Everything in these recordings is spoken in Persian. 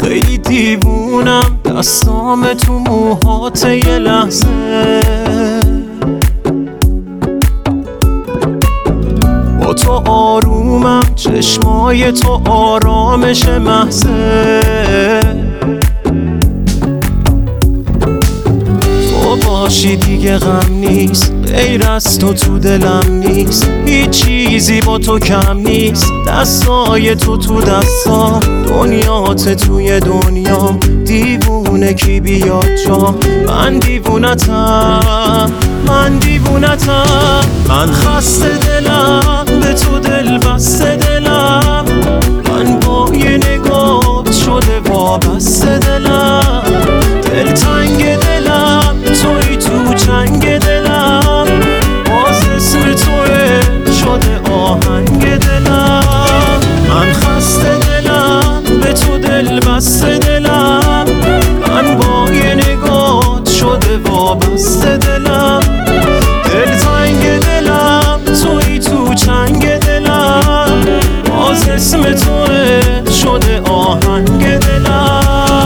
خیلی دیوونم، دستام تو موهات یه لحظه. با تو آرومم، چشمای تو آرامش محضه. تو باشی دیگه غم نیست، غیر از تو دلم نیست. هیچ چیزی با تو کم نیست، دستای تو دستا، دنیات توی دنیام. دیوونه کی بیاد جام، من دیوونتم، من دیوونتم. من خسته دلم، به تو دل بسته دلم. من با یه نگاه شده وابسته دلم. دل تنگ دلم، توی تو چنگ دلم. باز اسم توه شده آهنگ دلم. من خسته دلم، به تو دل بسته دلم. من با یه نگاه شده وابسته دلم. دل تنگ دلم، توی تو چنگ دلم. باز اسم توه شده آهنگ دلم.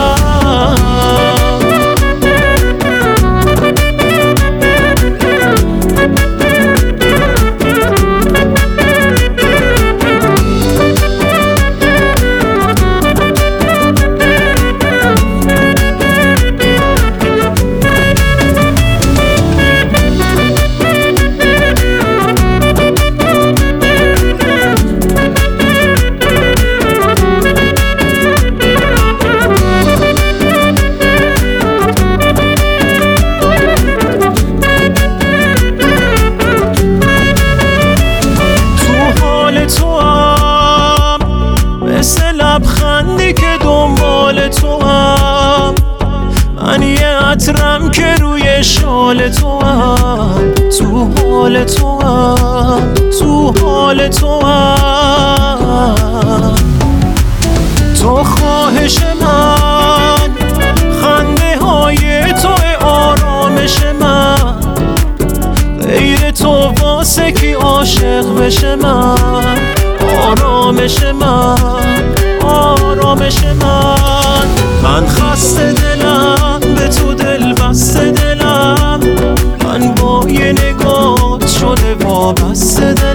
لبخندی که دنبال تو هم، من یه عطرم که روی شال تو هم. تو حال تو هم، تو حال تو هم. تو خواهش من، خنده های تو آرامش من. غیر تو واسه کی عاشق بشه من. آرامش من، آرامش من. من خسته دلم، به تو دل بسته دلم. من با یه نگاه شده وابسته دلم.